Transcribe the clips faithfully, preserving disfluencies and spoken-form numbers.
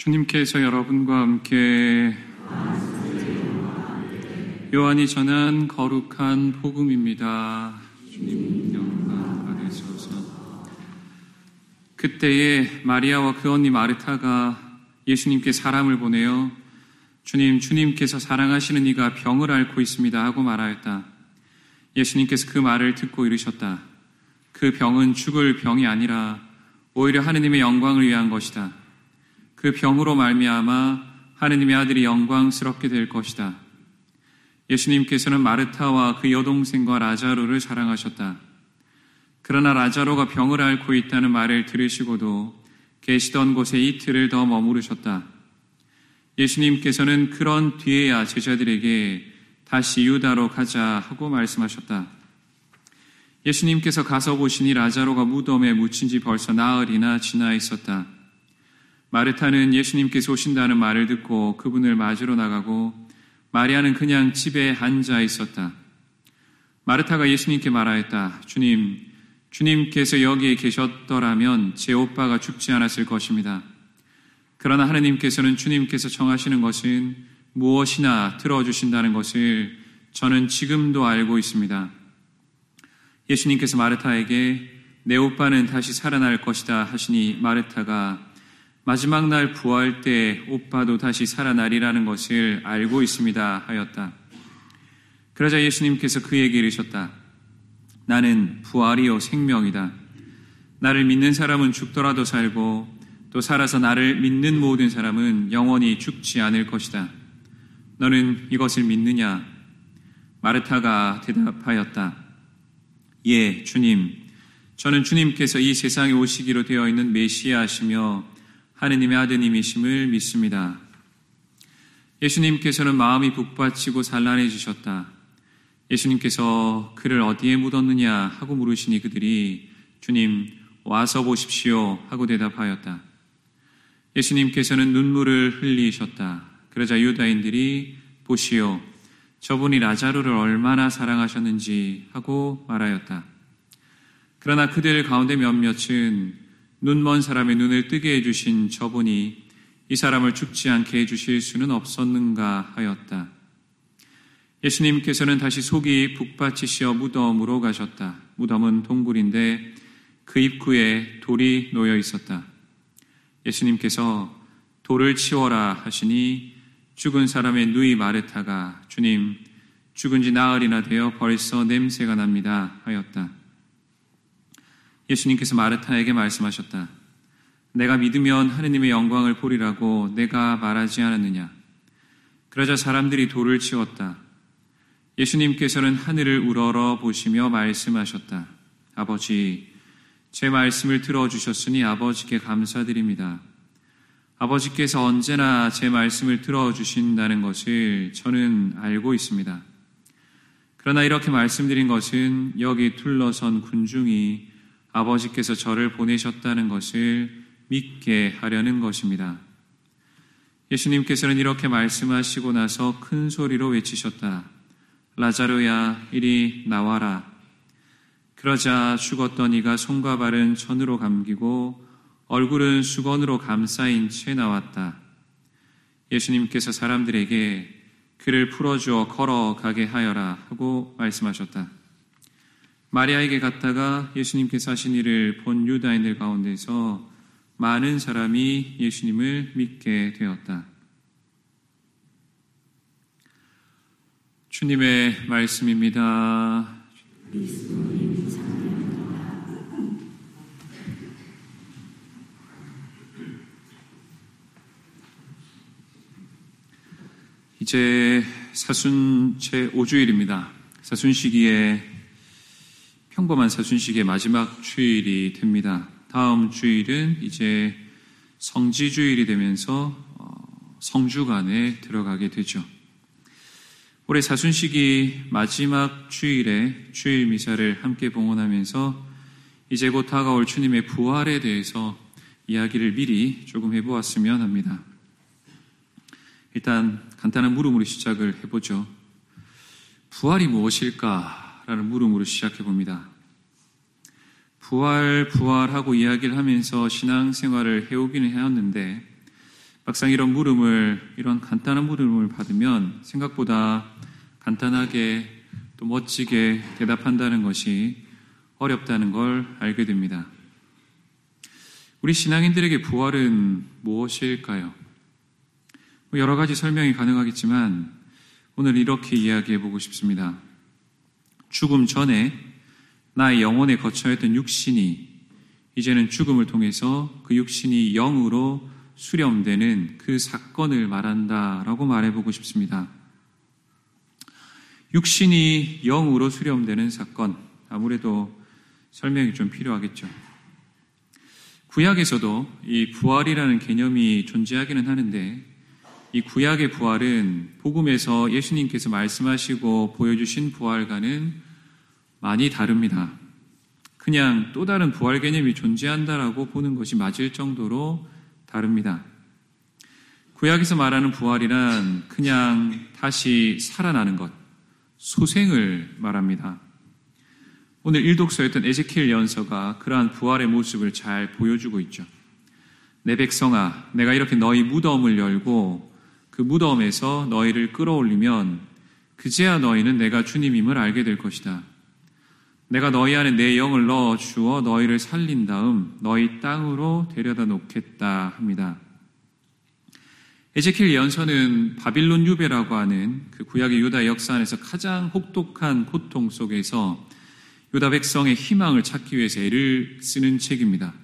주님께서 여러분과 함께 요한이 전한 거룩한 복음입니다. 주님 영광 받으소서. 그때에 마리아와 그 언니 마르타가 예수님께 사람을 보내어 주님, 주님께서 사랑하시는 이가 병을 앓고 있습니다 하고 말하였다. 예수님께서 그 말을 듣고 이르셨다. 그 병은 죽을 병이 아니라 오히려 하느님의 영광을 위한 것이다. 그 병으로 말미암아 하느님의 아들이 영광스럽게 될 것이다. 예수님께서는 마르타와 그 여동생과 라자로를 사랑하셨다. 그러나 라자로가 병을 앓고 있다는 말을 들으시고도 계시던 곳에 이틀을 더 머무르셨다. 예수님께서는 그런 뒤에야 제자들에게 다시 유다로 가자 하고 말씀하셨다. 예수님께서 가서 보시니 라자로가 무덤에 묻힌 지 벌써 나흘이나 지나 있었다. 마르타는 예수님께서 오신다는 말을 듣고 그분을 맞으러 나가고 마리아는 그냥 집에 앉아 있었다. 마르타가 예수님께 말하였다. 주님, 주님께서 여기에 계셨더라면 제 오빠가 죽지 않았을 것입니다. 그러나 하느님께서는 주님께서 정하시는 것은 무엇이나 들어주신다는 것을 저는 지금도 알고 있습니다. 예수님께서 마르타에게 내 오빠는 다시 살아날 것이다 하시니 마르타가 마지막 날 부활 때 오빠도 다시 살아나리라는 것을 알고 있습니다 하였다. 그러자 예수님께서 그에게 이르셨다. 나는 부활이요 생명이다. 나를 믿는 사람은 죽더라도 살고 또 살아서 나를 믿는 모든 사람은 영원히 죽지 않을 것이다. 너는 이것을 믿느냐? 마르타가 대답하였다. 예, 주님. 저는 주님께서 이 세상에 오시기로 되어 있는 메시아시며 하느님의 아드님이심을 믿습니다. 예수님께서는 마음이 북받치고 산란해지셨다. 예수님께서 그를 어디에 묻었느냐 하고 물으시니 그들이 주님 와서 보십시오 하고 대답하였다. 예수님께서는 눈물을 흘리셨다. 그러자 유다인들이 보시오 저분이 라자로를 얼마나 사랑하셨는지 하고 말하였다. 그러나 그들 가운데 몇몇은 눈먼 사람의 눈을 뜨게 해주신 저분이 이 사람을 죽지 않게 해주실 수는 없었는가 하였다. 예수님께서는 다시 속이 북받치시어 무덤으로 가셨다. 무덤은 동굴인데 그 입구에 돌이 놓여 있었다. 예수님께서 돌을 치워라 하시니 죽은 사람의 누이 마르타가 주님, 죽은 지 나흘이나 되어 벌써 냄새가 납니다 하였다. 예수님께서 마르타에게 말씀하셨다. 내가 믿으면 하느님의 영광을 보리라고 내가 말하지 않았느냐. 그러자 사람들이 돌을 치웠다. 예수님께서는 하늘을 우러러 보시며 말씀하셨다. 아버지, 제 말씀을 들어주셨으니 아버지께 감사드립니다. 아버지께서 언제나 제 말씀을 들어주신다는 것을 저는 알고 있습니다. 그러나 이렇게 말씀드린 것은 여기 둘러선 군중이 아버지께서 저를 보내셨다는 것을 믿게 하려는 것입니다. 예수님께서는 이렇게 말씀하시고 나서 큰 소리로 외치셨다. 라자로야, 이리 나와라. 그러자 죽었던 이가 손과 발은 천으로 감기고 얼굴은 수건으로 감싸인 채 나왔다. 예수님께서 사람들에게 그를 풀어주어 걸어가게 하여라 하고 말씀하셨다. 마리아에게 갔다가 예수님께서 하신 일을 본 유다인들 가운데서 많은 사람이 예수님을 믿게 되었다. 주님의 말씀입니다. 이제 사순 제오 주일입니다. 사순시기에 평범한 사순시기의 마지막 주일이 됩니다. 다음 주일은 이제 성지주일이 되면서 성주간에 들어가게 되죠. 올해 사순시기 마지막 주일에 주일 미사를 함께 봉헌하면서 이제 곧 다가올 주님의 부활에 대해서 이야기를 미리 조금 해보았으면 합니다. 일단 간단한 물음으로 시작을 해보죠. 부활이 무엇일까라는 물음으로 시작해 봅니다. 부활, 부활하고 이야기를 하면서 신앙생활을 해오기는 해왔는데 막상 이런 물음을, 이런 간단한 물음을 받으면 생각보다 간단하게 또 멋지게 대답한다는 것이 어렵다는 걸 알게 됩니다. 우리 신앙인들에게 부활은 무엇일까요? 여러 가지 설명이 가능하겠지만 오늘 이렇게 이야기해 보고 싶습니다. 죽음 전에 나의 영혼에 거처했던 육신이 이제는 죽음을 통해서 그 육신이 영으로 수렴되는 그 사건을 말한다라고 말해보고 싶습니다. 육신이 영으로 수렴되는 사건, 아무래도 설명이 좀 필요하겠죠. 구약에서도 이 부활이라는 개념이 존재하기는 하는데 이 구약의 부활은 복음에서 예수님께서 말씀하시고 보여주신 부활과는 많이 다릅니다. 그냥 또 다른 부활 개념이 존재한다라고 보는 것이 맞을 정도로 다릅니다. 구약에서 말하는 부활이란 그냥 다시 살아나는 것, 소생을 말합니다. 오늘 일독서였던 에제키엘 예언서가 그러한 부활의 모습을 잘 보여주고 있죠. 내 백성아, 내가 이렇게 너희 무덤을 열고 그 무덤에서 너희를 끌어올리면 그제야 너희는 내가 주님임을 알게 될 것이다. 내가 너희 안에 내 영을 넣어 주어 너희를 살린 다음 너희 땅으로 데려다 놓겠다 합니다. 에제키엘 예언서는 바빌론 유배라고 하는 그 구약의 유다 역사 안에서 가장 혹독한 고통 속에서 유다 백성의 희망을 찾기 위해서 애를 쓰는 책입니다.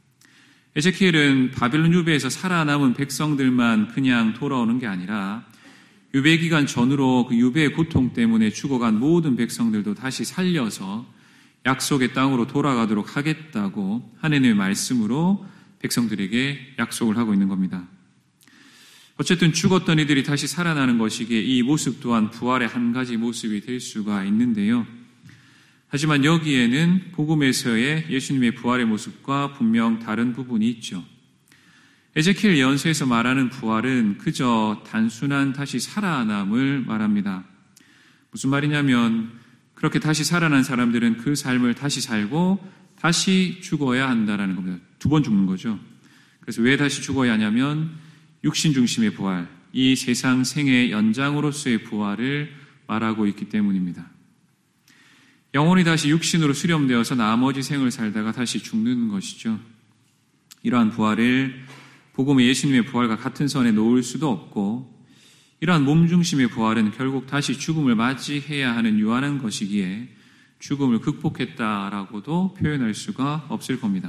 에제키엘은 바빌론 유배에서 살아남은 백성들만 그냥 돌아오는 게 아니라 유배 기간 전으로 그 유배의 고통 때문에 죽어간 모든 백성들도 다시 살려서 약속의 땅으로 돌아가도록 하겠다고 하나님의 말씀으로 백성들에게 약속을 하고 있는 겁니다. 어쨌든 죽었던 이들이 다시 살아나는 것이기에 이 모습 또한 부활의 한 가지 모습이 될 수가 있는데요. 하지만 여기에는 복음에서의 예수님의 부활의 모습과 분명 다른 부분이 있죠. 에제키엘 예언서에서 말하는 부활은 그저 단순한 다시 살아남을 말합니다. 무슨 말이냐면 그렇게 다시 살아난 사람들은 그 삶을 다시 살고 다시 죽어야 한다는 겁니다. 두 번 죽는 거죠. 그래서 왜 다시 죽어야 하냐면 육신 중심의 부활, 이 세상 생의 연장으로서의 부활을 말하고 있기 때문입니다. 영혼이 다시 육신으로 수렴되어서 나머지 생을 살다가 다시 죽는 것이죠. 이러한 부활을 복음의 예수님의 부활과 같은 선에 놓을 수도 없고 이러한 몸 중심의 부활은 결국 다시 죽음을 맞이해야 하는 유한한 것이기에 죽음을 극복했다라고도 표현할 수가 없을 겁니다.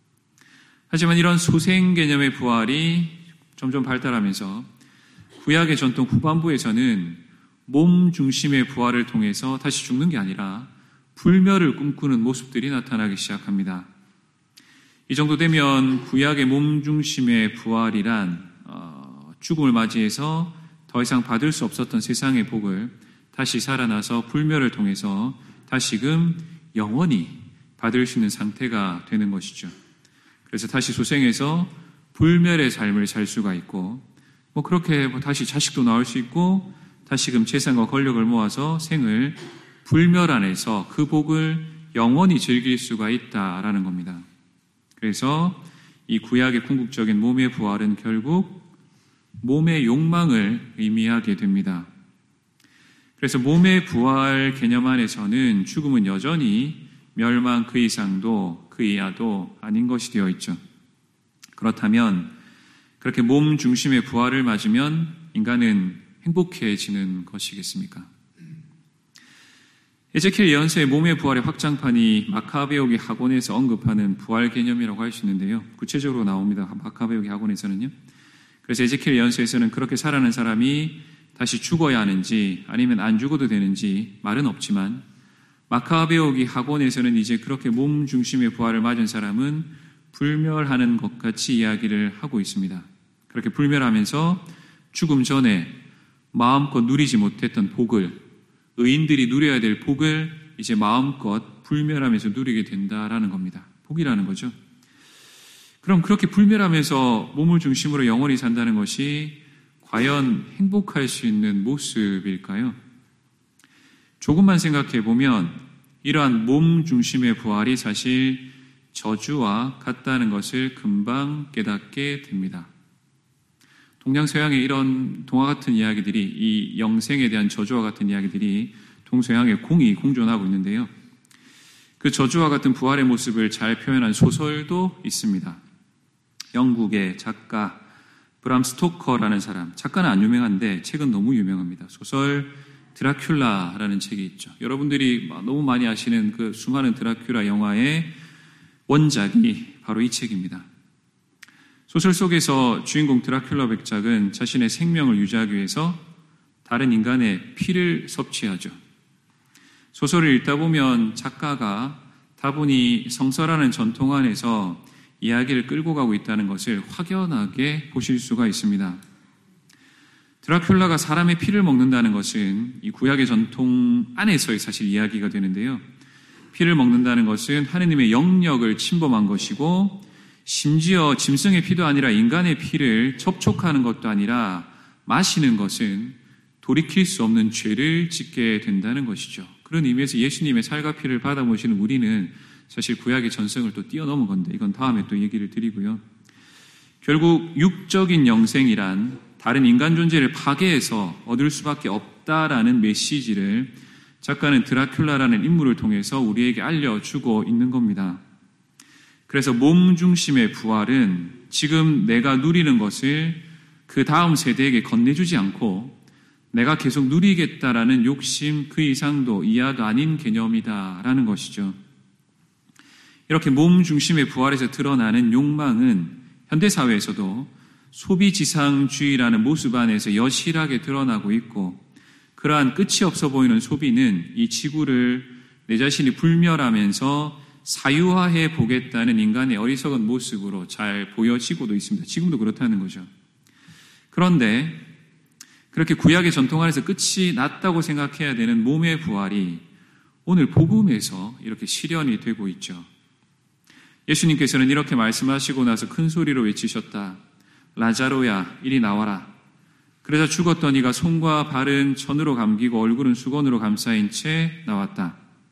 하지만 이런 소생 개념의 부활이 점점 발달하면서 구약의 전통 후반부에서는 몸 중심의 부활을 통해서 다시 죽는 게 아니라 불멸을 꿈꾸는 모습들이 나타나기 시작합니다. 이 정도 되면 구약의 몸 중심의 부활이란 어, 죽음을 맞이해서 더 이상 받을 수 없었던 세상의 복을 다시 살아나서 불멸을 통해서 다시금 영원히 받을 수 있는 상태가 되는 것이죠. 그래서 다시 소생해서 불멸의 삶을 살 수가 있고 뭐 그렇게 다시 자식도 낳을 수 있고 다시금 재산과 권력을 모아서 생을 불멸 안에서 그 복을 영원히 즐길 수가 있다라는 겁니다. 그래서 이 구약의 궁극적인 몸의 부활은 결국 몸의 욕망을 의미하게 됩니다. 그래서 몸의 부활 개념 안에서는 죽음은 여전히 멸망 그 이상도 그 이하도 아닌 것이 되어 있죠. 그렇다면 그렇게 몸 중심의 부활을 맞으면 인간은 행복해지는 것이겠습니까? 에제키엘 예언서의 몸의 부활의 확장판이 마카베오기 학원에서 언급하는 부활 개념이라고 할 수 있는데요. 구체적으로 나옵니다. 마카베오기 학원에서는요. 그래서 에제키엘 예언서에서는 그렇게 살아난 사람이 다시 죽어야 하는지 아니면 안 죽어도 되는지 말은 없지만 마카베오기 학원에서는 이제 그렇게 몸 중심의 부활을 맞은 사람은 불멸하는 것 같이 이야기를 하고 있습니다. 그렇게 불멸하면서 죽음 전에 마음껏 누리지 못했던 복을 의인들이 누려야 될 복을 이제 마음껏 불멸하면서 누리게 된다라는 겁니다. 복이라는 거죠. 그럼 그렇게 불멸하면서 몸을 중심으로 영원히 산다는 것이 과연 행복할 수 있는 모습일까요? 조금만 생각해 보면 이러한 몸 중심의 부활이 사실 저주와 같다는 것을 금방 깨닫게 됩니다. 동양서양의 이런 동화 같은 이야기들이, 이 영생에 대한 저주와 같은 이야기들이 동서양에 공히 공존하고 있는데요. 그 저주와 같은 부활의 모습을 잘 표현한 소설도 있습니다. 영국의 작가 브람 스토커라는 사람, 작가는 안 유명한데 책은 너무 유명합니다. 소설 드라큘라라는 책이 있죠. 여러분들이 너무 많이 아시는 그 수많은 드라큘라 영화의 원작이 바로 이 책입니다. 소설 속에서 주인공 드라큘라 백작은 자신의 생명을 유지하기 위해서 다른 인간의 피를 섭취하죠. 소설을 읽다 보면 작가가 다분히 성서라는 전통 안에서 이야기를 끌고 가고 있다는 것을 확연하게 보실 수가 있습니다. 드라큘라가 사람의 피를 먹는다는 것은 이 구약의 전통 안에서의 사실 이야기가 되는데요. 피를 먹는다는 것은 하느님의 영역을 침범한 것이고, 심지어 짐승의 피도 아니라 인간의 피를 접촉하는 것도 아니라 마시는 것은 돌이킬 수 없는 죄를 짓게 된다는 것이죠. 그런 의미에서 예수님의 살과 피를 받아 모시는 우리는 사실 구약의 전성을 또 뛰어넘은 건데, 이건 다음에 또 얘기를 드리고요. 결국 육적인 영생이란 다른 인간 존재를 파괴해서 얻을 수밖에 없다라는 메시지를 작가는 드라큘라라는 인물을 통해서 우리에게 알려주고 있는 겁니다. 그래서 몸 중심의 부활은 지금 내가 누리는 것을 그 다음 세대에게 건네주지 않고 내가 계속 누리겠다라는 욕심 그 이상도 이하도 아닌 개념이다라는 것이죠. 이렇게 몸 중심의 부활에서 드러나는 욕망은 현대사회에서도 소비지상주의라는 모습 안에서 여실하게 드러나고 있고, 그러한 끝이 없어 보이는 소비는 이 지구를 내 자신이 불멸하면서 사유화해 보겠다는 인간의 어리석은 모습으로 잘 보여지고도 있습니다. 지금도 그렇다는 거죠. 그런데 그렇게 구약의 전통 안에서 끝이 났다고 생각해야 되는 몸의 부활이 오늘 복음에서 이렇게 실현이 되고 있죠. 예수님께서는 이렇게 말씀하시고 나서 큰 소리로 외치셨다. 라자로야, 이리 나와라. 그러자 죽었던 이가 손과 발은 천으로 감기고 얼굴은 수건으로 감싸인 채 나왔다.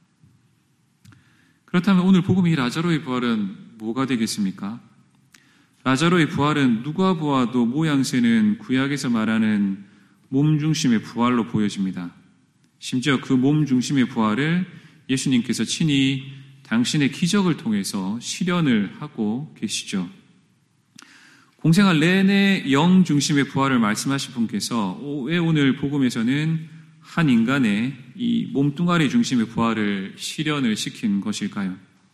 그렇다면 오늘 복음 이 라자로의 부활은 뭐가 되겠습니까? 라자로의 부활은 누가 보아도 모양새는 구약에서 말하는 몸 중심의 부활로 보여집니다. 심지어 그 몸 중심의 부활을 예수님께서 친히 당신의 기적을 통해서 실현을 하고 계시죠. 공생활 내내 영 중심의 부활을 말씀하신 분께서 왜 오늘 복음에서는 한 인간의 이 몸뚱아리 중심의 부활을 실현을 시킨 것일까요?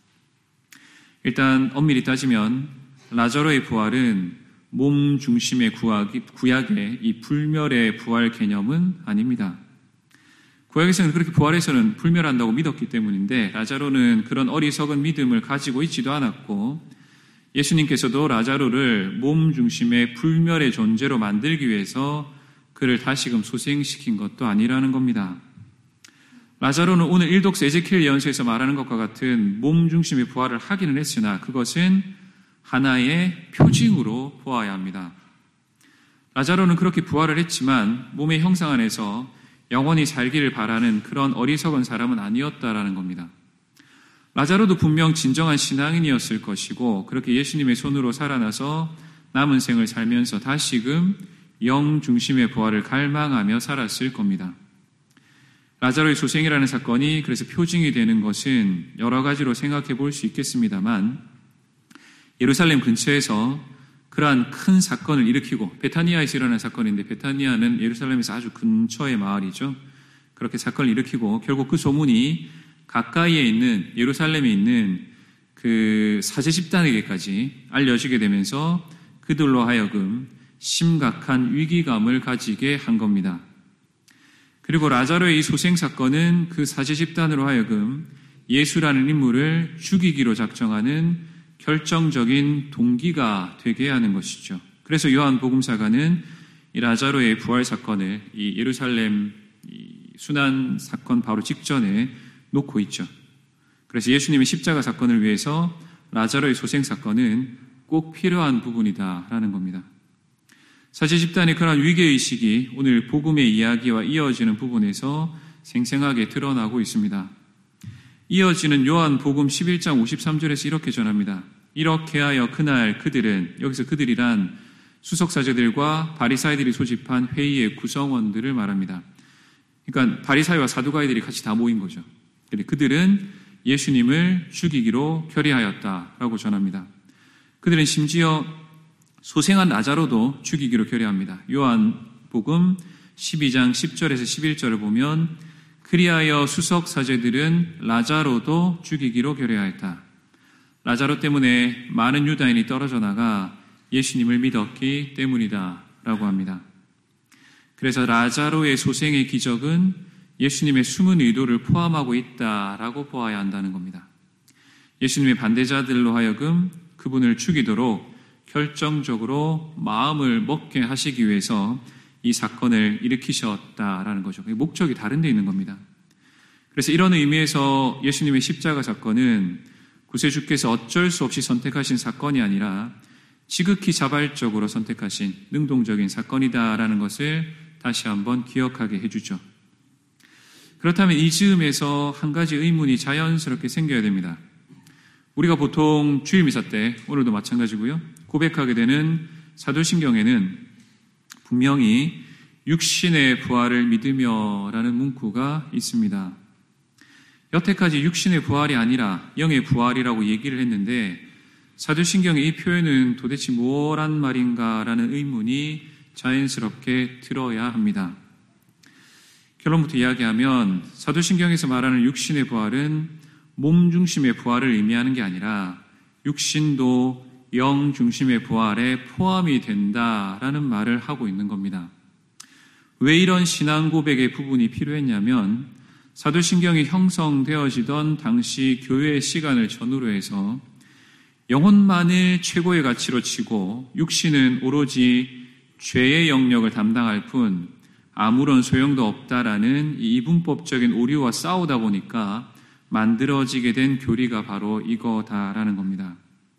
일단 엄밀히 따지면 라자로의 부활은 몸 중심의 구약의 이 불멸의 부활 개념은 아닙니다. 구약에서는 그렇게 부활해서는 불멸한다고 믿었기 때문인데, 라자로는 그런 어리석은 믿음을 가지고 있지도 않았고, 예수님께서도 라자로를 몸 중심의 불멸의 존재로 만들기 위해서 그를 다시금 소생시킨 것도 아니라는 겁니다. 라자로는 오늘 일독스 에제키엘 예언서에서 말하는 것과 같은 몸 중심의 부활을 하기는 했으나 그것은 하나의 표징으로 보아야 합니다. 라자로는 그렇게 부활을 했지만 몸의 형상 안에서 영원히 살기를 바라는 그런 어리석은 사람은 아니었다라는 겁니다. 라자로도 분명 진정한 신앙인이었을 것이고, 그렇게 예수님의 손으로 살아나서 남은 생을 살면서 다시금 영 중심의 부활을 갈망하며 살았을 겁니다. 라자로의 소생이라는 사건이 그래서 표징이 되는 것은 여러 가지로 생각해 볼 수 있겠습니다만, 예루살렘 근처에서 그러한 큰 사건을 일으키고, 베타니아에서 일어난 사건인데, 베타니아는 예루살렘에서 아주 근처의 마을이죠. 그렇게 사건을 일으키고 결국 그 소문이 가까이에 있는 예루살렘에 있는 그 사제 집단에게까지 알려지게 되면서 그들로 하여금 심각한 위기감을 가지게 한 겁니다. 그리고 라자로의 이 소생 사건은 그 사제 집단으로 하여금 예수라는 인물을 죽이기로 작정하는 결정적인 동기가 되게 하는 것이죠. 그래서 요한 복음사가는 이 라자로의 부활 사건을 이 예루살렘 이 순환 사건 바로 직전에 놓고 있죠. 그래서 예수님의 십자가 사건을 위해서 라자로의 소생 사건은 꼭 필요한 부분이다라는 겁니다. 사제 집단의 그러한 위기의식이 오늘 복음의 이야기와 이어지는 부분에서 생생하게 드러나고 있습니다. 이어지는 요한 복음 십일 장 오십삼 절에서 이렇게 전합니다. 이렇게 하여 그날 그들은, 여기서 그들이란 수석사제들과 바리사이들이 소집한 회의의 구성원들을 말합니다. 그러니까 바리사이와 사두가이들이 같이 다 모인 거죠. 그들은 예수님을 죽이기로 결의하였다라고 전합니다. 그들은 심지어 소생한 라자로도 죽이기로 결의합니다. 요한복음 십이 장 십 절에서 십일 절을 보면 그리하여 수석사제들은 라자로도 죽이기로 결의하였다. 라자로 때문에 많은 유다인이 떨어져 나가 예수님을 믿었기 때문이다 라고 합니다. 그래서 라자로의 소생의 기적은 예수님의 숨은 의도를 포함하고 있다라고 보아야 한다는 겁니다. 예수님의 반대자들로 하여금 그분을 죽이도록 결정적으로 마음을 먹게 하시기 위해서 이 사건을 일으키셨다라는 거죠. 목적이 다른 데 있는 겁니다. 그래서 이런 의미에서 예수님의 십자가 사건은 구세주께서 어쩔 수 없이 선택하신 사건이 아니라 지극히 자발적으로 선택하신 능동적인 사건이다라는 것을 다시 한번 기억하게 해주죠. 그렇다면 이 즈음에서 한 가지 의문이 자연스럽게 생겨야 됩니다. 우리가 보통 주일미사 때, 오늘도 마찬가지고요, 고백하게 되는 사도신경에는 분명히 육신의 부활을 믿으며 라는 문구가 있습니다. 여태까지 육신의 부활이 아니라 영의 부활이라고 얘기를 했는데 사도신경의 이 표현은 도대체 뭐란 말인가 라는 의문이 자연스럽게 들어야 합니다. 결론부터 이야기하면 사도신경에서 말하는 육신의 부활은 몸 중심의 부활을 의미하는 게 아니라 육신도 영 중심의 부활에 포함이 된다라는 말을 하고 있는 겁니다. 왜 이런 신앙 고백의 부분이 필요했냐면 사도신경이 형성되어지던 당시 교회의 시간을 전후로 해서 영혼만을 최고의 가치로 치고 육신은 오로지 죄의 영역을 담당할 뿐 아무런 소용도 없다라는 이 이분법적인 오류와 싸우다 보니까 만들어지게 된 교리가 바로 이거다라는 겁니다.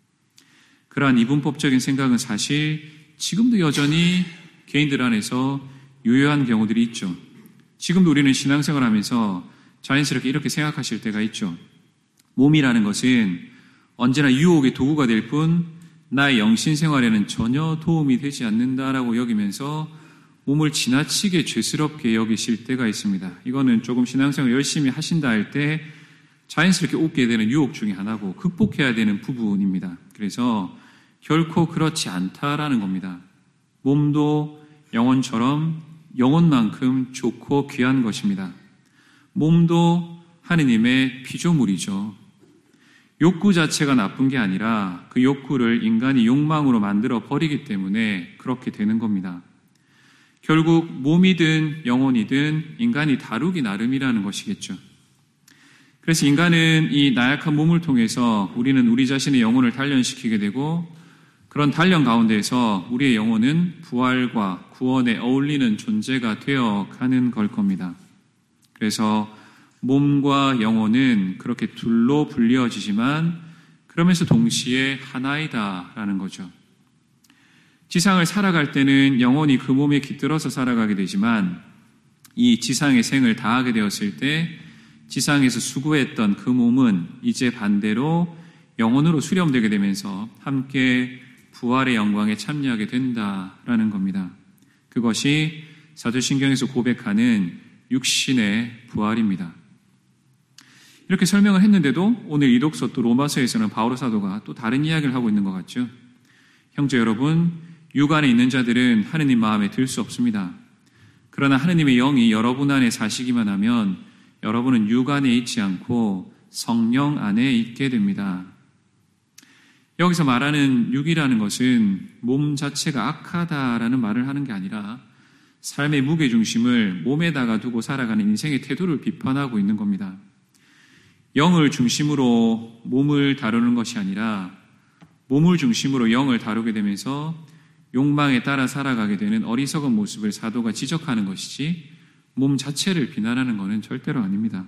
그러한 이분법적인 생각은 사실 지금도 여전히 개인들 안에서 유효한 경우들이 있죠. 지금도 우리는 신앙생활을 하면서 자연스럽게 이렇게 생각하실 때가 있죠. 몸이라는 것은 언제나 유혹의 도구가 될 뿐 나의 영신생활에는 전혀 도움이 되지 않는다라고 여기면서 몸을 지나치게 죄스럽게 여기실 때가 있습니다. 이거는 조금 신앙생활 열심히 하신다 할 때 자연스럽게 웃게 되는 유혹 중에 하나고 극복해야 되는 부분입니다. 그래서 결코 그렇지 않다라는 겁니다. 몸도 영혼처럼 영혼만큼 좋고 귀한 것입니다. 몸도 하느님의 피조물이죠. 욕구 자체가 나쁜 게 아니라 그 욕구를 인간이 욕망으로 만들어 버리기 때문에 그렇게 되는 겁니다. 결국 몸이든 영혼이든 인간이 다루기 나름이라는 것이겠죠. 그래서 인간은 이 나약한 몸을 통해서 우리는 우리 자신의 영혼을 단련시키게 되고 그런 단련 가운데에서 우리의 영혼은 부활과 구원에 어울리는 존재가 되어 가는 걸 겁니다. 그래서 몸과 영혼은 그렇게 둘로 불리어지지만 그러면서 동시에 하나이다라는 거죠. 지상을 살아갈 때는 영혼이 그 몸에 깃들어서 살아가게 되지만 이 지상의 생을 다하게 되었을 때 지상에서 수고했던 그 몸은 이제 반대로 영혼으로 수렴되게 되면서 함께 부활의 영광에 참여하게 된다라는 겁니다. 그것이 사도신경에서 고백하는 육신의 부활입니다. 이렇게 설명을 했는데도 오늘 이 독서 또 로마서에서는 바오로 사도가 또 다른 이야기를 하고 있는 것 같죠. 형제 여러분, 육 안에 있는 자들은 하느님 마음에 들 수 없습니다. 그러나 하느님의 영이 여러분 안에 사시기만 하면 여러분은 육 안에 있지 않고 성령 안에 있게 됩니다. 여기서 말하는 육이라는 것은 몸 자체가 악하다라는 말을 하는 게 아니라 삶의 무게중심을 몸에다가 두고 살아가는 인생의 태도를 비판하고 있는 겁니다. 영을 중심으로 몸을 다루는 것이 아니라 몸을 중심으로 영을 다루게 되면서 욕망에 따라 살아가게 되는 어리석은 모습을 사도가 지적하는 것이지 몸 자체를 비난하는 것은 절대로 아닙니다.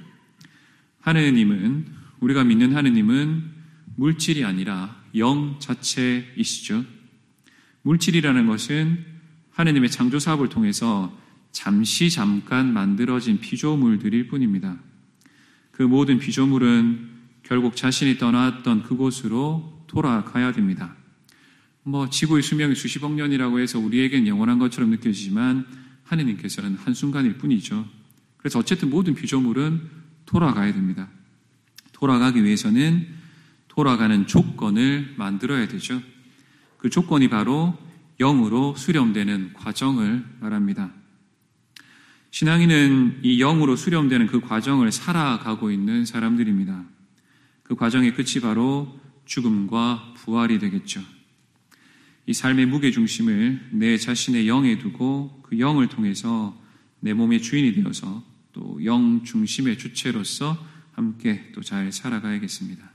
하느님은, 우리가 믿는 하느님은 물질이 아니라 영 자체이시죠. 물질이라는 것은 하느님의 창조 사업을 통해서 잠시 잠깐 만들어진 피조물들일 뿐입니다. 그 모든 피조물은 결국 자신이 떠났던 그곳으로 돌아가야 됩니다. 뭐 지구의 수명이 수십억 년이라고 해서 우리에겐 영원한 것처럼 느껴지지만 하느님께서는 한순간일 뿐이죠. 그래서 어쨌든 모든 피조물은 돌아가야 됩니다. 돌아가기 위해서는 돌아가는 조건을 만들어야 되죠. 그 조건이 바로 영으로 수렴되는 과정을 말합니다. 신앙인은 이 영으로 수렴되는 그 과정을 살아가고 있는 사람들입니다. 그 과정의 끝이 바로 죽음과 부활이 되겠죠. 이 삶의 무게중심을 내 자신의 영에 두고 그 영을 통해서 내 몸의 주인이 되어서 또 영 중심의 주체로서 함께 또 잘 살아가야겠습니다.